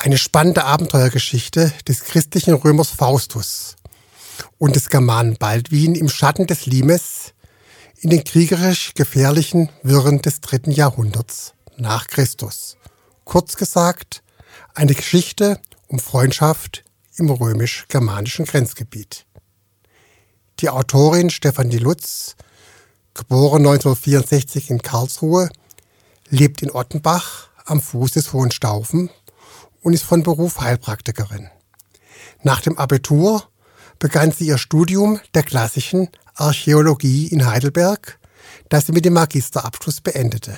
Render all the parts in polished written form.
Eine spannende Abenteuergeschichte des christlichen Römers Faustus und des Germanen Baldwin im Schatten des Limes in den kriegerisch gefährlichen Wirren des 3. Jahrhunderts nach Christus. Kurz gesagt, eine Geschichte um Freundschaft im römisch-germanischen Grenzgebiet. Die Autorin Stefanie Lutz, geboren 1964 in Karlsruhe, lebt in Ottenbach am Fuß des Hohenstaufen und ist von Beruf Heilpraktikerin. Nach dem Abitur begann sie ihr Studium der klassischen Archäologie in Heidelberg, das sie mit dem Magisterabschluss beendete.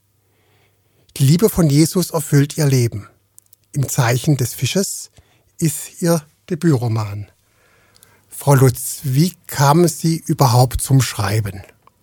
Die Liebe von Jesus erfüllt ihr Leben. Im Zeichen des Fisches ist ihr Debütroman. Frau Lutz, wie kamen Sie überhaupt zum Schreiben?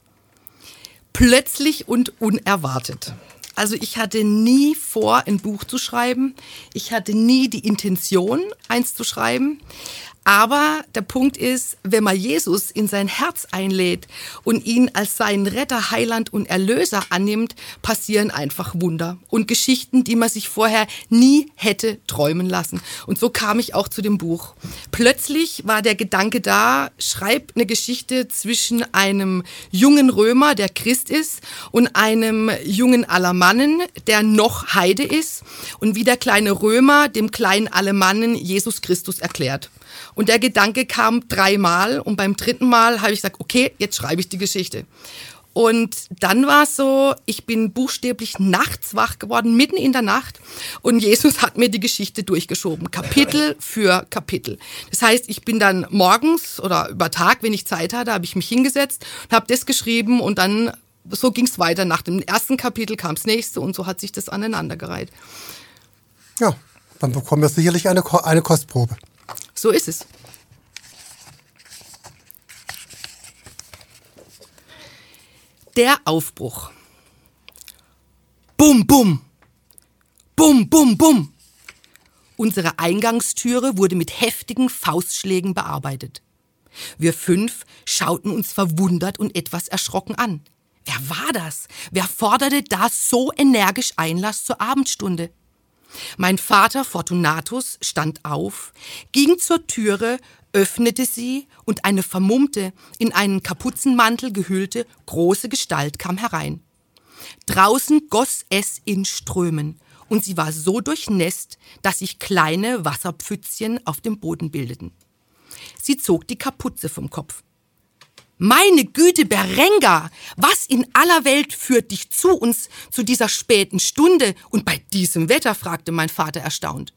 Plötzlich und unerwartet. Also ich hatte nie vor, ein Buch zu schreiben. Ich hatte nie die Intention, eins zu schreiben. Aber der Punkt ist, wenn man Jesus in sein Herz einlädt und ihn als seinen Retter, Heiland und Erlöser annimmt, passieren einfach Wunder und Geschichten, die man sich vorher nie hätte träumen lassen. Und so kam ich auch zu dem Buch. Plötzlich war der Gedanke da, schreib eine Geschichte zwischen einem jungen Römer, der Christ ist, und einem jungen Alamannen, der noch Heide ist, und wie der kleine Römer dem kleinen Alamannen Jesus Christus erklärt. Und der Gedanke kam 3-mal und beim 3. Mal habe ich gesagt, okay, jetzt schreibe ich die Geschichte. Und dann war es so, ich bin buchstäblich nachts wach geworden, mitten in der Nacht, und Jesus hat mir die Geschichte durchgeschoben, Kapitel für Kapitel. Das heißt, ich bin dann morgens oder über Tag, wenn ich Zeit hatte, habe ich mich hingesetzt und habe das geschrieben, und dann so ging es weiter. Nach dem ersten Kapitel kam das nächste, und so hat sich das aneinandergereiht. Ja, dann bekommen wir sicherlich eine Kostprobe. So ist es. Der Aufbruch. Bum, bum. Bum, bum, bum. Unsere Eingangstüre wurde mit heftigen Faustschlägen bearbeitet. Wir 5 schauten uns verwundert und etwas erschrocken an. Wer war das? Wer forderte da so energisch Einlass zur Abendstunde? Mein Vater Fortunatus stand auf, ging zur Türe, öffnete sie, und eine vermummte, in einen Kapuzenmantel gehüllte, große Gestalt kam herein. Draußen goss es in Strömen, und sie war so durchnässt, dass sich kleine Wasserpfützchen auf dem Boden bildeten. Sie zog die Kapuze vom Kopf. »Meine Güte, Berengar, was in aller Welt führt dich zu uns zu dieser späten Stunde und bei diesem Wetter?« fragte mein Vater erstaunt.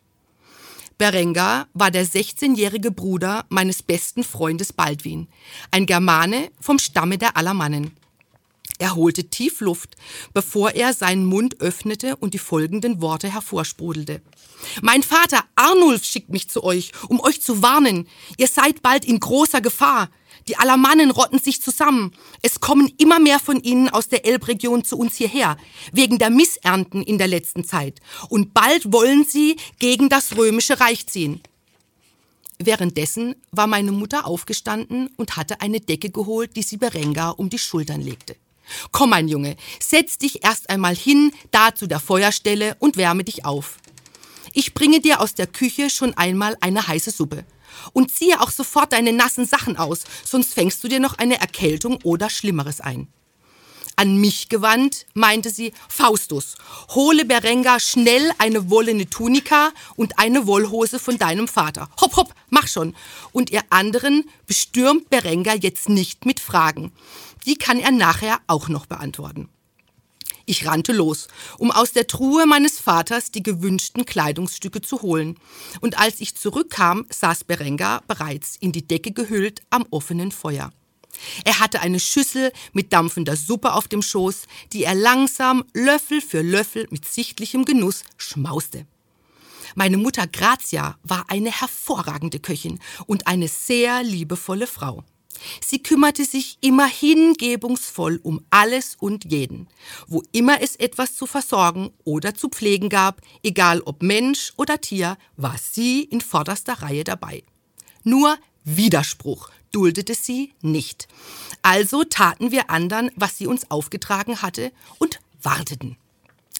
Berengar war der 16-jährige Bruder meines besten Freundes Baldwin, ein Germane vom Stamme der Alamannen. Er holte tief Luft, bevor er seinen Mund öffnete und die folgenden Worte hervorsprudelte. »Mein Vater Arnulf schickt mich zu euch, um euch zu warnen. Ihr seid bald in großer Gefahr. Die Alamannen rotten sich zusammen. Es kommen immer mehr von ihnen aus der Elbregion zu uns hierher, wegen der Missernten in der letzten Zeit. Und bald wollen sie gegen das Römische Reich ziehen.« Währenddessen war meine Mutter aufgestanden und hatte eine Decke geholt, die sie Berengar um die Schultern legte. »Komm, mein Junge, setz dich erst einmal hin, da zu der Feuerstelle, und wärme dich auf. Ich bringe dir aus der Küche schon einmal eine heiße Suppe. Und ziehe auch sofort deine nassen Sachen aus, sonst fängst du dir noch eine Erkältung oder Schlimmeres ein.« An mich gewandt, meinte sie, »Faustus, hole Berengar schnell eine wollene Tunika und eine Wollhose von deinem Vater. Hopp, hopp, mach schon. Und ihr anderen bestürmt Berengar jetzt nicht mit Fragen. Die kann er nachher auch noch beantworten.« Ich rannte los, um aus der Truhe meines Vaters die gewünschten Kleidungsstücke zu holen. Und als ich zurückkam, saß Berengar bereits in die Decke gehüllt am offenen Feuer. Er hatte eine Schüssel mit dampfender Suppe auf dem Schoß, die er langsam Löffel für Löffel mit sichtlichem Genuss schmauste. Meine Mutter Grazia war eine hervorragende Köchin und eine sehr liebevolle Frau. Sie kümmerte sich immer hingebungsvoll um alles und jeden, wo immer es etwas zu versorgen oder zu pflegen gab, egal ob Mensch oder Tier, war sie in vorderster Reihe dabei. Nur Widerspruch duldete sie nicht. Also taten wir andern, was sie uns aufgetragen hatte, und warteten.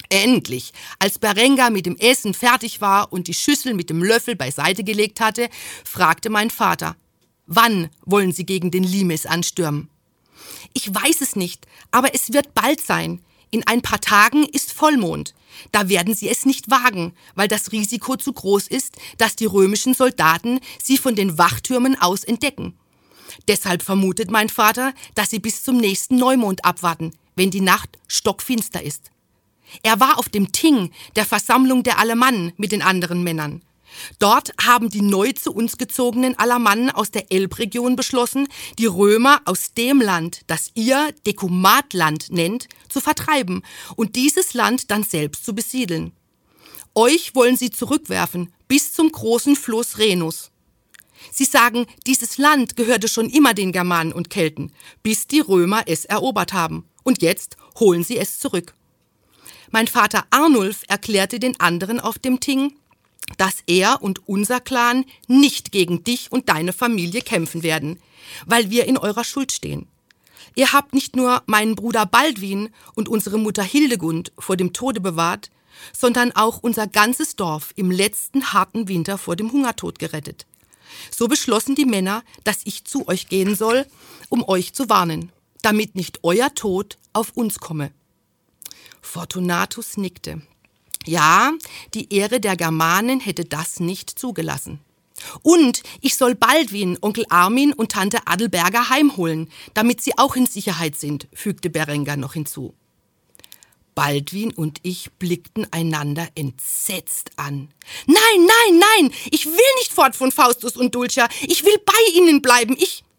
Endlich, als Berengar mit dem Essen fertig war und die Schüssel mit dem Löffel beiseite gelegt hatte, fragte mein Vater: Wann wollen Sie gegen den Limes anstürmen? Ich weiß es nicht, aber es wird bald sein. In ein paar Tagen ist Vollmond. Da werden sie es nicht wagen, weil das Risiko zu groß ist, dass die römischen Soldaten sie von den Wachtürmen aus entdecken. Deshalb vermutet mein Vater, dass sie bis zum nächsten Neumond abwarten, wenn die Nacht stockfinster ist. Er war auf dem Ting, der Versammlung der Alamannen mit den anderen Männern. Dort haben die neu zu uns gezogenen Alamannen aus der Elbregion beschlossen, die Römer aus dem Land, das ihr Dekumatland nennt, zu vertreiben und dieses Land dann selbst zu besiedeln. Euch wollen sie zurückwerfen bis zum großen Fluss Rhenus. Sie sagen, dieses Land gehörte schon immer den Germanen und Kelten, bis die Römer es erobert haben. Und jetzt holen sie es zurück. Mein Vater Arnulf erklärte den anderen auf dem Ting, dass er und unser Clan nicht gegen dich und deine Familie kämpfen werden, weil wir in eurer Schuld stehen. Ihr habt nicht nur meinen Bruder Baldwin und unsere Mutter Hildegund vor dem Tode bewahrt, sondern auch unser ganzes Dorf im letzten harten Winter vor dem Hungertod gerettet. So beschlossen die Männer, dass ich zu euch gehen soll, um euch zu warnen, damit nicht euer Tod auf uns komme. Fortunatus nickte. Ja, die Ehre der Germanen hätte das nicht zugelassen. Und ich soll Baldwin, Onkel Armin und Tante Adelberger heimholen, damit sie auch in Sicherheit sind, fügte Berengar noch hinzu. Baldwin und ich blickten einander entsetzt an. Nein, nein, nein, ich will nicht fort von Faustus und Dulcia, ich will bei ihnen bleiben,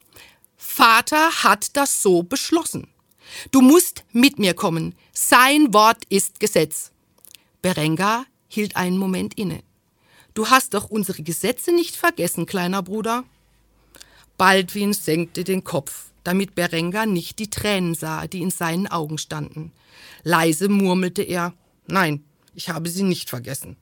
Vater hat das so beschlossen. Du musst mit mir kommen, sein Wort ist Gesetz. Berengar hielt einen Moment inne. Du hast doch unsere Gesetze nicht vergessen, kleiner Bruder. Baldwin senkte den Kopf, damit Berengar nicht die Tränen sah, die in seinen Augen standen. Leise murmelte er: Nein, ich habe sie nicht vergessen.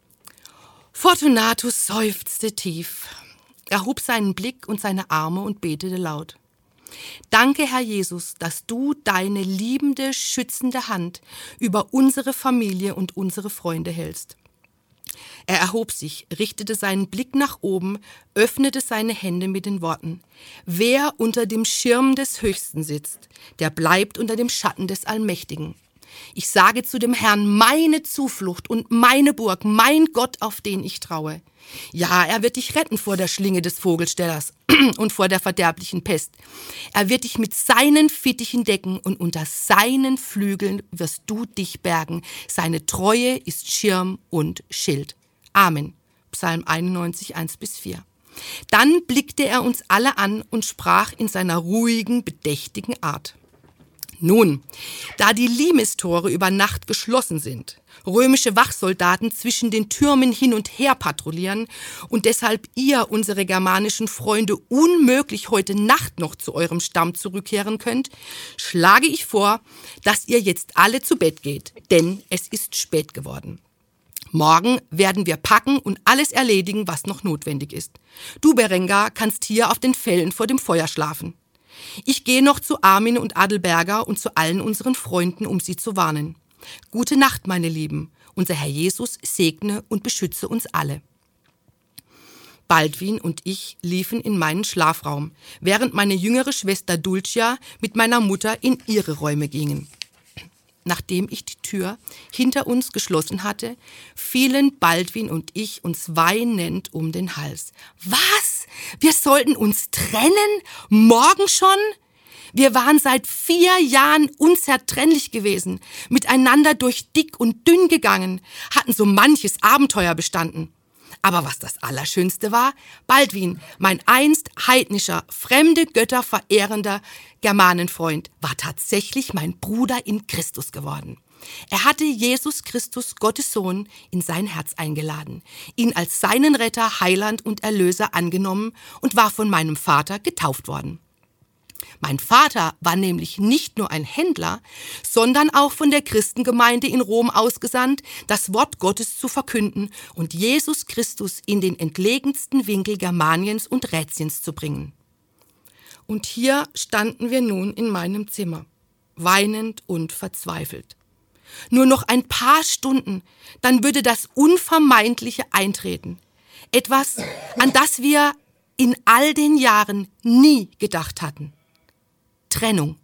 Fortunatus seufzte tief. Er hob seinen Blick und seine Arme und betete laut. Danke, Herr Jesus, dass du deine liebende, schützende Hand über unsere Familie und unsere Freunde hältst. Er erhob sich, richtete seinen Blick nach oben, öffnete seine Hände mit den Worten: Wer unter dem Schirm des Höchsten sitzt, der bleibt unter dem Schatten des Allmächtigen. Ich sage zu dem Herrn, meine Zuflucht und meine Burg, mein Gott, auf den ich traue. Ja, er wird dich retten vor der Schlinge des Vogelstellers und vor der verderblichen Pest. Er wird dich mit seinen Fittichen decken und unter seinen Flügeln wirst du dich bergen. Seine Treue ist Schirm und Schild. Amen. Psalm 91, 1-4. Dann blickte er uns alle an und sprach in seiner ruhigen, bedächtigen Art. Nun, da die Limestore über Nacht geschlossen sind, römische Wachsoldaten zwischen den Türmen hin und her patrouillieren und deshalb ihr, unsere germanischen Freunde, unmöglich heute Nacht noch zu eurem Stamm zurückkehren könnt, schlage ich vor, dass ihr jetzt alle zu Bett geht, denn es ist spät geworden. Morgen werden wir packen und alles erledigen, was noch notwendig ist. Du, Berengar, kannst hier auf den Fellen vor dem Feuer schlafen. Ich gehe noch zu Armin und Adelberger und zu allen unseren Freunden, um sie zu warnen. Gute Nacht, meine Lieben. Unser Herr Jesus segne und beschütze uns alle. Baldwin und ich liefen in meinen Schlafraum, während meine jüngere Schwester Dulcia mit meiner Mutter in ihre Räume gingen. Nachdem ich die Tür hinter uns geschlossen hatte, fielen Baldwin und ich uns weinend um den Hals. Was? Wir sollten uns trennen? Morgen schon? Wir waren seit 4 Jahren unzertrennlich gewesen, miteinander durch dick und dünn gegangen, hatten so manches Abenteuer bestanden. Aber was das Allerschönste war, Baldwin, mein einst heidnischer, fremde Götter verehrender Germanenfreund, war tatsächlich mein Bruder in Christus geworden. Er hatte Jesus Christus, Gottes Sohn, in sein Herz eingeladen, ihn als seinen Retter, Heiland und Erlöser angenommen und war von meinem Vater getauft worden. Mein Vater war nämlich nicht nur ein Händler, sondern auch von der Christengemeinde in Rom ausgesandt, das Wort Gottes zu verkünden und Jesus Christus in den entlegensten Winkel Germaniens und Rätiens zu bringen. Und hier standen wir nun in meinem Zimmer, weinend und verzweifelt. Nur noch ein paar Stunden, dann würde das Unvermeidliche eintreten. Etwas, an das wir in all den Jahren nie gedacht hatten. Trennung.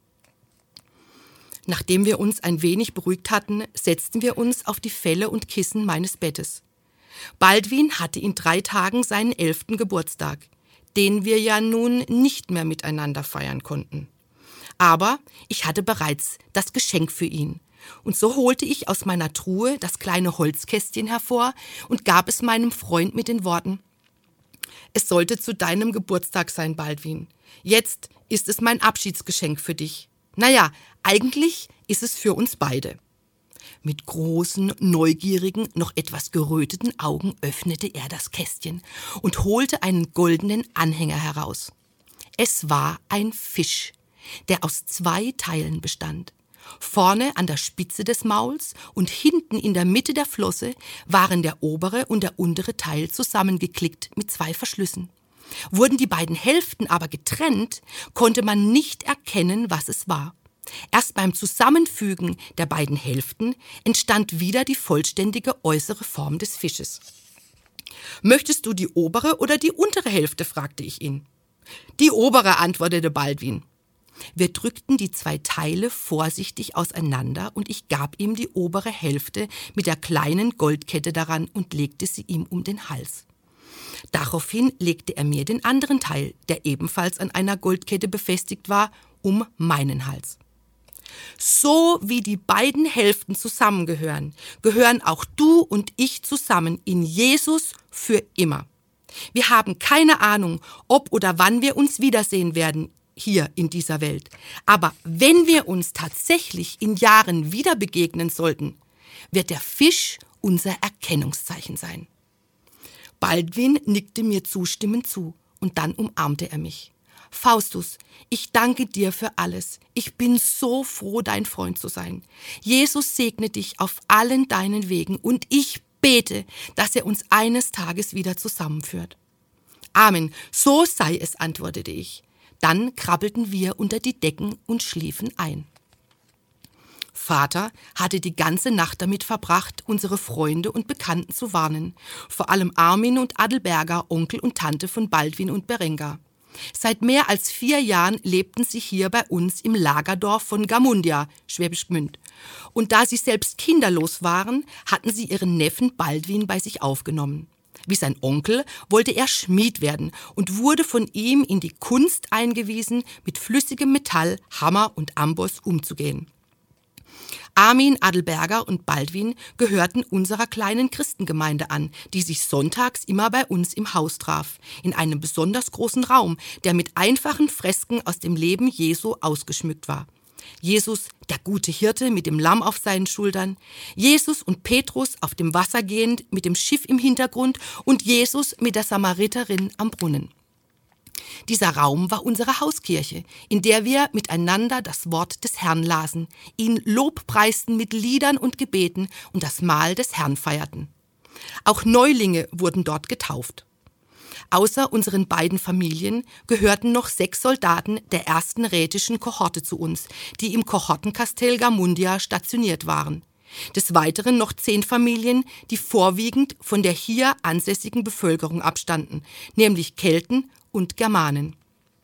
Nachdem wir uns ein wenig beruhigt hatten, setzten wir uns auf die Felle und Kissen meines Bettes. Baldwin hatte in 3 Tagen seinen 11. Geburtstag, den wir ja nun nicht mehr miteinander feiern konnten. Aber ich hatte bereits das Geschenk für ihn. Und so holte ich aus meiner Truhe das kleine Holzkästchen hervor und gab es meinem Freund mit den Worten: Es sollte zu deinem Geburtstag sein, Baldwin. Jetzt ist es mein Abschiedsgeschenk für dich. Naja, eigentlich ist es für uns beide. Mit großen, neugierigen, noch etwas geröteten Augen öffnete er das Kästchen und holte einen goldenen Anhänger heraus. Es war ein Fisch, der aus 2 Teilen bestand. Vorne an der Spitze des Mauls und hinten in der Mitte der Flosse waren der obere und der untere Teil zusammengeklickt mit 2 Verschlüssen. Wurden die beiden Hälften aber getrennt, konnte man nicht erkennen, was es war. Erst beim Zusammenfügen der beiden Hälften entstand wieder die vollständige äußere Form des Fisches. »Möchtest du die obere oder die untere Hälfte?« fragte ich ihn. »Die obere«, antwortete Baldwin. Wir drückten die 2 Teile vorsichtig auseinander und ich gab ihm die obere Hälfte mit der kleinen Goldkette daran und legte sie ihm um den Hals. Daraufhin legte er mir den anderen Teil, der ebenfalls an einer Goldkette befestigt war, um meinen Hals. So wie die beiden Hälften zusammengehören, gehören auch du und ich zusammen in Jesus für immer. Wir haben keine Ahnung, ob oder wann wir uns wiedersehen werden hier in dieser Welt. Aber wenn wir uns tatsächlich in Jahren wieder begegnen sollten, wird der Fisch unser Erkennungszeichen sein. Baldwin nickte mir zustimmend zu und dann umarmte er mich. Faustus, ich danke dir für alles. Ich bin so froh, dein Freund zu sein. Jesus segne dich auf allen deinen Wegen und ich bete, dass er uns eines Tages wieder zusammenführt. Amen, so sei es, antwortete ich. Dann krabbelten wir unter die Decken und schliefen ein. Vater hatte die ganze Nacht damit verbracht, unsere Freunde und Bekannten zu warnen, vor allem Armin und Adelberger, Onkel und Tante von Baldwin und Berengar. Seit mehr als 4 Jahren lebten sie hier bei uns im Lagerdorf von Gamundia, Schwäbisch Gmünd. Und da sie selbst kinderlos waren, hatten sie ihren Neffen Baldwin bei sich aufgenommen. Wie sein Onkel wollte er Schmied werden und wurde von ihm in die Kunst eingewiesen, mit flüssigem Metall, Hammer und Amboss umzugehen. Armin, Adelberger und Baldwin gehörten unserer kleinen Christengemeinde an, die sich sonntags immer bei uns im Haus traf, in einem besonders großen Raum, der mit einfachen Fresken aus dem Leben Jesu ausgeschmückt war. Jesus, der gute Hirte mit dem Lamm auf seinen Schultern, Jesus und Petrus auf dem Wasser gehend mit dem Schiff im Hintergrund und Jesus mit der Samariterin am Brunnen. Dieser Raum war unsere Hauskirche, in der wir miteinander das Wort des Herrn lasen, ihn lobpreisten mit Liedern und Gebeten und das Mahl des Herrn feierten. Auch Neulinge wurden dort getauft. Außer unseren beiden Familien gehörten noch 6 Soldaten der 1. rätischen Kohorte zu uns, die im Kohortenkastell Gamundia stationiert waren. Des Weiteren noch 10 Familien, die vorwiegend von der hier ansässigen Bevölkerung abstammten, nämlich Kelten und Germanen.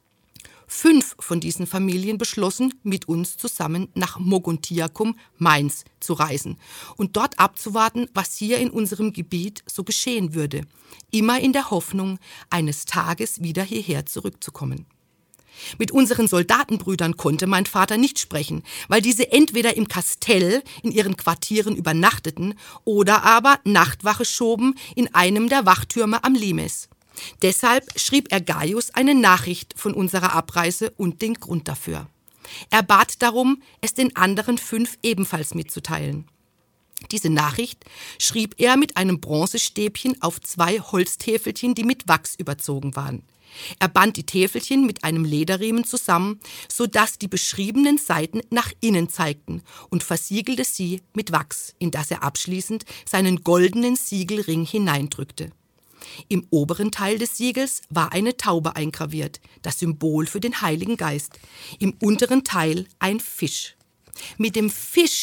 5 von diesen Familien beschlossen, mit uns zusammen nach Mogontiacum, Mainz, zu reisen und dort abzuwarten, was hier in unserem Gebiet so geschehen würde, immer in der Hoffnung, eines Tages wieder hierher zurückzukommen. Mit unseren Soldatenbrüdern konnte mein Vater nicht sprechen, weil diese entweder im Kastell in ihren Quartieren übernachteten oder aber Nachtwache schoben in einem der Wachtürme am Limes. Deshalb schrieb er Gaius eine Nachricht von unserer Abreise und den Grund dafür. Er bat darum, es den anderen 5 ebenfalls mitzuteilen. Diese Nachricht schrieb er mit einem Bronzestäbchen auf 2 Holztäfelchen, die mit Wachs überzogen waren. Er band die Täfelchen mit einem Lederriemen zusammen, sodass die beschriebenen Seiten nach innen zeigten und versiegelte sie mit Wachs, in das er abschließend seinen goldenen Siegelring hineindrückte. Im oberen Teil des Siegels war eine Taube eingraviert, das Symbol für den Heiligen Geist. Im unteren Teil ein Fisch. Mit dem Fisch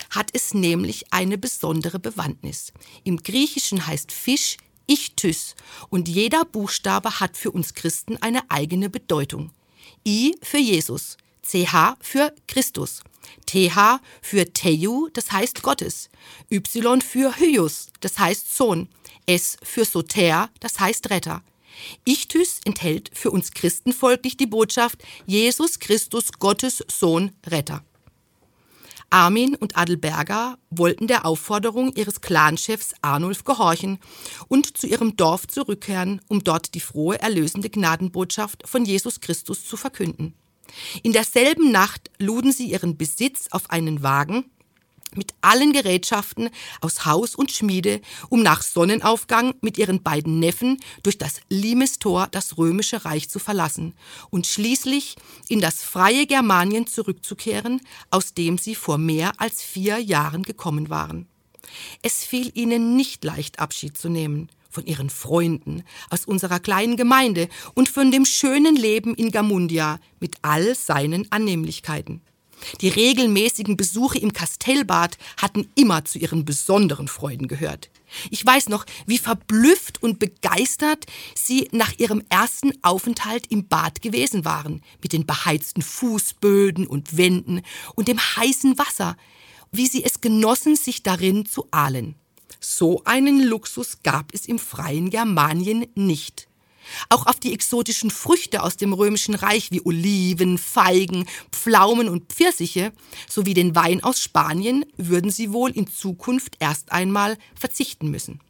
hat es nämlich eine besondere Bewandtnis. Im Griechischen heißt Fisch Ichthys und jeder Buchstabe hat für uns Christen eine eigene Bedeutung. I für Jesus, CH für Christus, TH für Theou, das heißt Gottes, Y für Hyos, das heißt Sohn, S für Soter, das heißt Retter. Ichthys enthält für uns Christen folglich die Botschaft Jesus Christus, Gottes Sohn, Retter. Armin und Adelberga wollten der Aufforderung ihres Clanchefs Arnulf gehorchen und zu ihrem Dorf zurückkehren, um dort die frohe, erlösende Gnadenbotschaft von Jesus Christus zu verkünden. In derselben Nacht luden sie ihren Besitz auf einen Wagen mit allen Gerätschaften aus Haus und Schmiede, um nach Sonnenaufgang mit ihren beiden Neffen durch das Limestor das römische Reich zu verlassen und schließlich in das freie Germanien zurückzukehren, aus dem sie vor mehr als 4 Jahren gekommen waren. Es fiel ihnen nicht leicht, Abschied zu nehmen von ihren Freunden aus unserer kleinen Gemeinde und von dem schönen Leben in Gamundia mit all seinen Annehmlichkeiten. Die regelmäßigen Besuche im Kastellbad hatten immer zu ihren besonderen Freuden gehört. Ich weiß noch, wie verblüfft und begeistert sie nach ihrem ersten Aufenthalt im Bad gewesen waren, mit den beheizten Fußböden und Wänden und dem heißen Wasser, wie sie es genossen, sich darin zu ahlen. So einen Luxus gab es im freien Germanien nicht. Auch auf die exotischen Früchte aus dem Römischen Reich wie Oliven, Feigen, Pflaumen und Pfirsiche sowie den Wein aus Spanien würden sie wohl in Zukunft erst einmal verzichten müssen.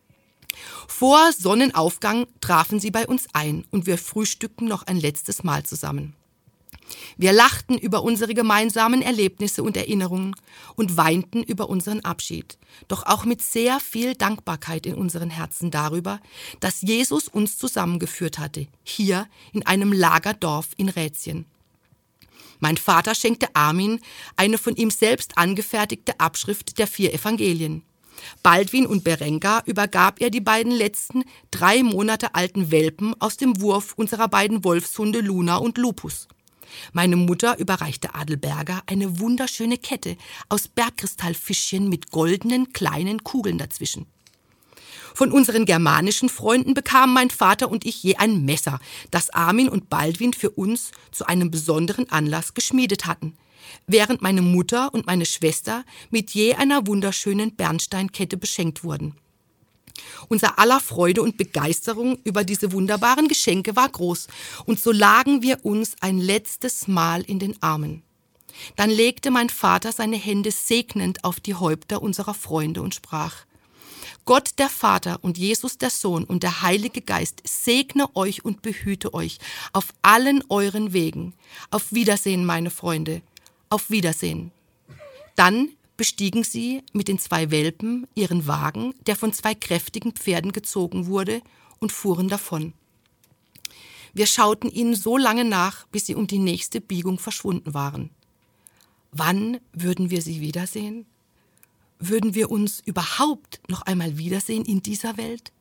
Vor Sonnenaufgang trafen sie bei uns ein und wir frühstückten noch ein letztes Mal zusammen. Wir lachten über unsere gemeinsamen Erlebnisse und Erinnerungen und weinten über unseren Abschied, doch auch mit sehr viel Dankbarkeit in unseren Herzen darüber, dass Jesus uns zusammengeführt hatte, hier in einem Lagerdorf in Rätien. Mein Vater schenkte Armin eine von ihm selbst angefertigte Abschrift der 4 Evangelien. Baldwin und Berengar übergab er die beiden letzten 3 Monate alten Welpen aus dem Wurf unserer beiden Wolfshunde Luna und Lupus. Meine Mutter überreichte Adelberga eine wunderschöne Kette aus Bergkristallfischchen mit goldenen kleinen Kugeln dazwischen. Von unseren germanischen Freunden bekamen mein Vater und ich je ein Messer, das Armin und Baldwin für uns zu einem besonderen Anlass geschmiedet hatten, während meine Mutter und meine Schwester mit je einer wunderschönen Bernsteinkette beschenkt wurden. Unser aller Freude und Begeisterung über diese wunderbaren Geschenke war groß, und so lagen wir uns ein letztes Mal in den Armen. Dann legte mein Vater seine Hände segnend auf die Häupter unserer Freunde und sprach: Gott der Vater und Jesus der Sohn und der Heilige Geist segne euch und behüte euch auf allen euren Wegen. Auf Wiedersehen, meine Freunde, auf Wiedersehen. Dann bestiegen sie mit den 2 Welpen ihren Wagen, der von 2 kräftigen Pferden gezogen wurde, und fuhren davon. Wir schauten ihnen so lange nach, bis sie um die nächste Biegung verschwunden waren. Wann würden wir sie wiedersehen? Würden wir uns überhaupt noch einmal wiedersehen in dieser Welt?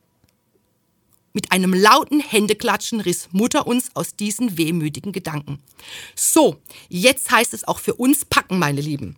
Mit einem lauten Händeklatschen riss Mutter uns aus diesen wehmütigen Gedanken. So, jetzt heißt es auch für uns packen, meine Lieben.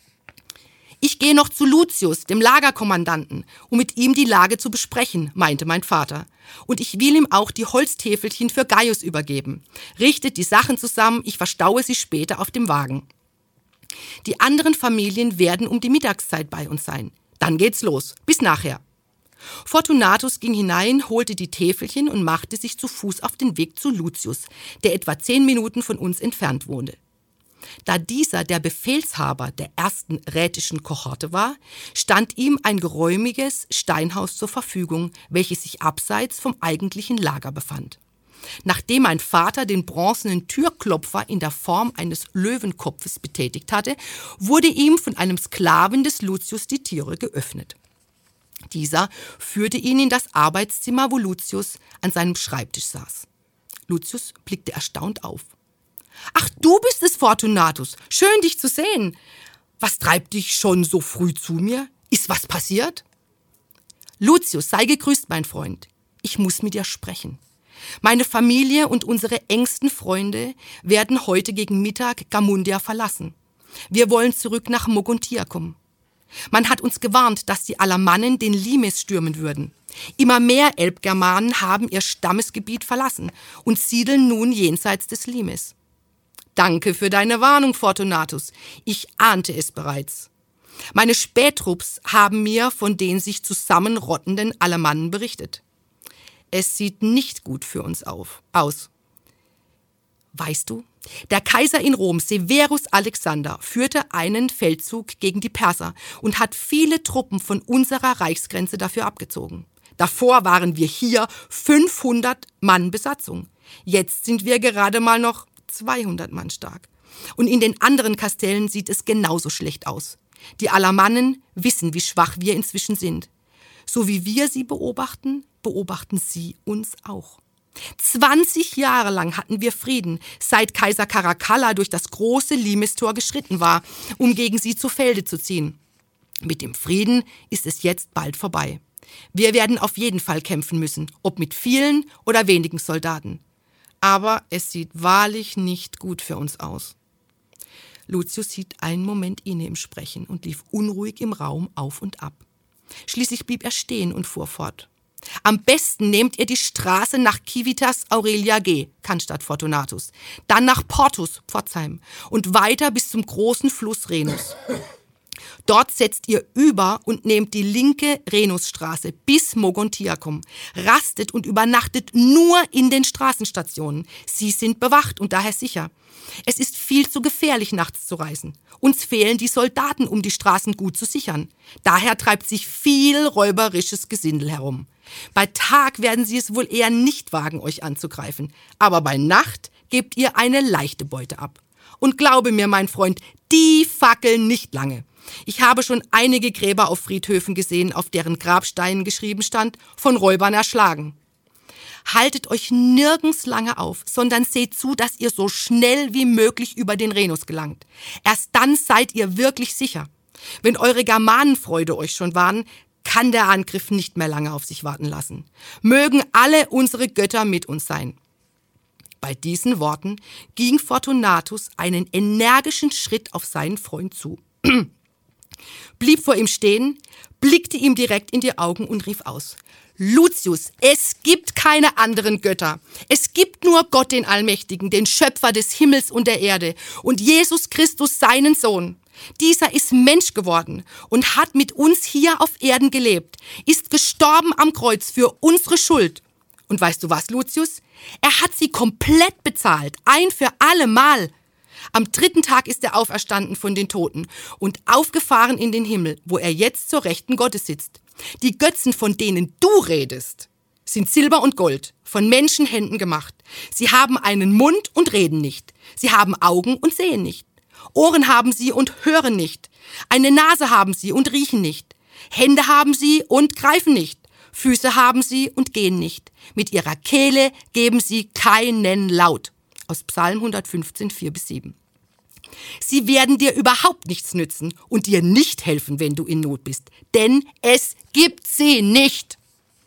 Ich gehe noch zu Lucius, dem Lagerkommandanten, um mit ihm die Lage zu besprechen, meinte mein Vater. Und ich will ihm auch die Holztäfelchen für Gaius übergeben. Richtet die Sachen zusammen, ich verstaue sie später auf dem Wagen. Die anderen Familien werden um die Mittagszeit bei uns sein. Dann geht's los. Bis nachher. Fortunatus ging hinein, holte die Täfelchen und machte sich zu Fuß auf den Weg zu Lucius, der etwa 10 Minuten von uns entfernt wohnte. Da dieser der Befehlshaber der 1. rätischen Kohorte war, stand ihm ein geräumiges Steinhaus zur Verfügung, welches sich abseits vom eigentlichen Lager befand. Nachdem mein Vater den bronzenen Türklopfer in der Form eines Löwenkopfes betätigt hatte, wurde ihm von einem Sklaven des Lucius die Türe geöffnet. Dieser führte ihn in das Arbeitszimmer, wo Lucius an seinem Schreibtisch saß. Lucius blickte erstaunt auf. »Ach, du bist es, Fortunatus. Schön, dich zu sehen. Was treibt dich schon so früh zu mir? Ist was passiert?« »Lucius, sei gegrüßt, mein Freund. Ich muss mit dir sprechen. Meine Familie und unsere engsten Freunde werden heute gegen Mittag Gamundia verlassen. Wir wollen zurück nach Mogontiacum. Man hat uns gewarnt, dass die Alamannen den Limes stürmen würden. Immer mehr Elbgermanen haben ihr Stammesgebiet verlassen und siedeln nun jenseits des Limes. Danke für deine Warnung, Fortunatus. Ich ahnte es bereits. Meine Spähtrupps haben mir von den sich zusammenrottenden Alamannen berichtet. Es sieht nicht gut für uns aus. Weißt du, der Kaiser in Rom, Severus Alexander, führte einen Feldzug gegen die Perser und hat viele Truppen von unserer Reichsgrenze dafür abgezogen. Davor waren wir hier 500 Mann Besatzung. Jetzt sind wir gerade mal noch 200 Mann stark. Und in den anderen Kastellen sieht es genauso schlecht aus. Die Alamannen wissen, wie schwach wir inzwischen sind. So wie wir sie beobachten, beobachten sie uns auch. 20 Jahre lang hatten wir Frieden, seit Kaiser Caracalla durch das große Limestor geschritten war, um gegen sie zu Felde zu ziehen. Mit dem Frieden ist es jetzt bald vorbei. Wir werden auf jeden Fall kämpfen müssen, ob mit vielen oder wenigen Soldaten. Aber es sieht wahrlich nicht gut für uns aus. Lucius hielt einen Moment inne im Sprechen und lief unruhig im Raum auf und ab. Schließlich blieb er stehen und fuhr fort. Am besten nehmt ihr die Straße nach Civitas Aurelia G, Cannstatt Fortunatus, dann nach Portus, Pforzheim und weiter bis zum großen Fluss Renus. Dort setzt ihr über und nehmt die linke Renusstraße bis Mogontiacum, rastet und übernachtet nur in den Straßenstationen. Sie sind bewacht und daher sicher. Es ist viel zu gefährlich, nachts zu reisen. Uns fehlen die Soldaten, um die Straßen gut zu sichern. Daher treibt sich viel räuberisches Gesindel herum. Bei Tag werden sie es wohl eher nicht wagen, euch anzugreifen. Aber bei Nacht gebt ihr eine leichte Beute ab. Und glaube mir, mein Freund, die fackeln nicht lange. Ich habe schon einige Gräber auf Friedhöfen gesehen, auf deren Grabsteinen geschrieben stand, von Räubern erschlagen. Haltet euch nirgends lange auf, sondern seht zu, dass ihr so schnell wie möglich über den Renus gelangt. Erst dann seid ihr wirklich sicher. Wenn eure Germanenfreunde euch schon warnen, kann der Angriff nicht mehr lange auf sich warten lassen. Mögen alle unsere Götter mit uns sein. Bei diesen Worten ging Fortunatus einen energischen Schritt auf seinen Freund zu, blieb vor ihm stehen, blickte ihm direkt in die Augen und rief aus: Lucius, es gibt keine anderen Götter. Es gibt nur Gott, den Allmächtigen, den Schöpfer des Himmels und der Erde und Jesus Christus, seinen Sohn. Dieser ist Mensch geworden und hat mit uns hier auf Erden gelebt, ist gestorben am Kreuz für unsere Schuld. Und weißt du was, Lucius? Er hat sie komplett bezahlt, ein für alle Mal. Am 3. Tag ist er auferstanden von den Toten und aufgefahren in den Himmel, wo er jetzt zur Rechten Gottes sitzt. Die Götzen, von denen du redest, sind Silber und Gold, von Menschenhänden gemacht. Sie haben einen Mund und reden nicht. Sie haben Augen und sehen nicht. Ohren haben sie und hören nicht. Eine Nase haben sie und riechen nicht. Hände haben sie und greifen nicht. Füße haben sie und gehen nicht. Mit ihrer Kehle geben sie keinen Laut. Aus Psalm 115, 4-7. Sie werden dir überhaupt nichts nützen und dir nicht helfen, wenn du in Not bist. Denn es gibt sie nicht.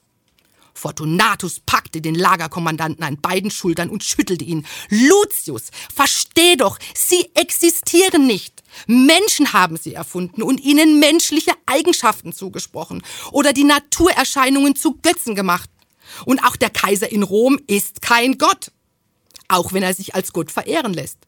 Fortunatus packte den Lagerkommandanten an beiden Schultern und schüttelte ihn. Lucius, versteh doch, sie existieren nicht. Menschen haben sie erfunden und ihnen menschliche Eigenschaften zugesprochen oder die Naturerscheinungen zu Götzen gemacht. Und auch der Kaiser in Rom ist kein Gott, auch wenn er sich als Gott verehren lässt.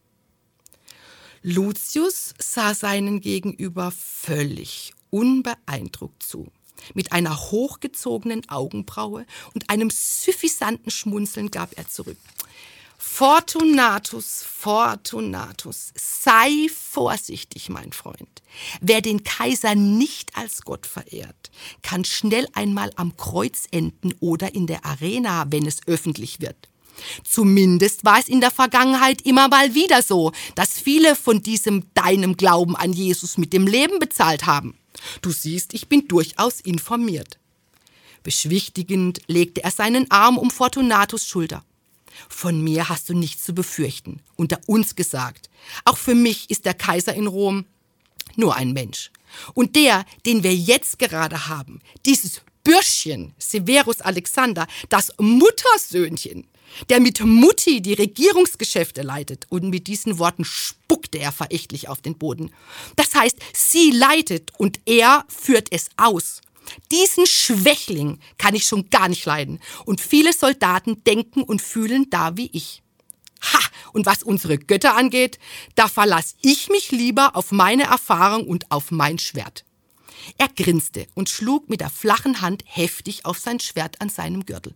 Lucius sah seinen Gegenüber völlig unbeeindruckt zu. Mit einer hochgezogenen Augenbraue und einem suffisanten Schmunzeln gab er zurück: Fortunatus, Fortunatus, sei vorsichtig, mein Freund. Wer den Kaiser nicht als Gott verehrt, kann schnell einmal am Kreuz enden oder in der Arena, wenn es öffentlich wird. Zumindest war es in der Vergangenheit immer mal wieder so, dass viele von deinem Glauben an Jesus mit dem Leben bezahlt haben. Du siehst, ich bin durchaus informiert. Beschwichtigend legte er seinen Arm um Fortunatus' Schulter. Von mir hast du nichts zu befürchten, unter uns gesagt. Auch für mich ist der Kaiser in Rom nur ein Mensch. Und der, den wir jetzt gerade haben, dieses Bürschchen, Severus Alexander, das Muttersöhnchen, der mit Mutti die Regierungsgeschäfte leitet. Und mit diesen Worten spuckte er verächtlich auf den Boden. Das heißt, sie leitet und er führt es aus. Diesen Schwächling kann ich schon gar nicht leiden. Und viele Soldaten denken und fühlen da wie ich. Ha! Und was unsere Götter angeht, da verlasse ich mich lieber auf meine Erfahrung und auf mein Schwert. Er grinste und schlug mit der flachen Hand heftig auf sein Schwert an seinem Gürtel.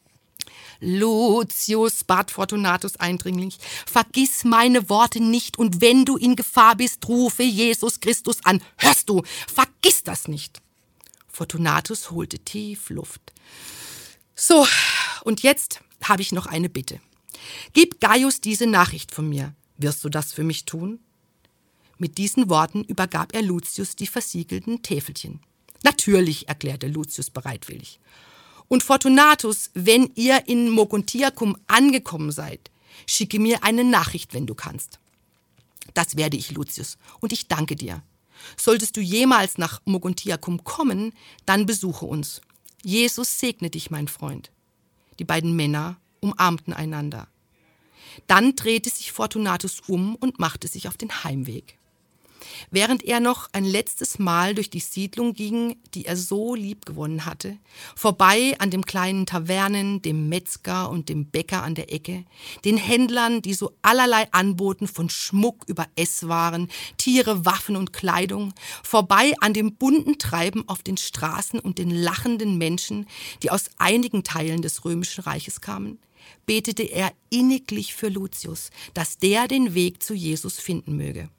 Lucius, bat Fortunatus eindringlich, vergiss meine Worte nicht und wenn du in Gefahr bist, rufe Jesus Christus an. Hörst du? Vergiss das nicht. Fortunatus holte tief Luft. So, und jetzt habe ich noch eine Bitte. Gib Gaius diese Nachricht von mir. Wirst du das für mich tun? Mit diesen Worten übergab er Lucius die versiegelten Täfelchen. Natürlich, erklärte Lucius bereitwillig. Und Fortunatus, wenn ihr in Mogontiacum angekommen seid, schicke mir eine Nachricht, wenn du kannst. Das werde ich, Lucius, und ich danke dir. Solltest du jemals nach Mogontiacum kommen, dann besuche uns. Jesus segne dich, mein Freund. Die beiden Männer umarmten einander. Dann drehte sich Fortunatus um und machte sich auf den Heimweg. Während er noch ein letztes Mal durch die Siedlung ging, die er so lieb gewonnen hatte, vorbei an den kleinen Tavernen, dem Metzger und dem Bäcker an der Ecke, den Händlern, die so allerlei anboten von Schmuck über Esswaren, Tiere, Waffen und Kleidung, vorbei an dem bunten Treiben auf den Straßen und den lachenden Menschen, die aus einigen Teilen des Römischen Reiches kamen, betete er inniglich für Lucius, dass der den Weg zu Jesus finden möge.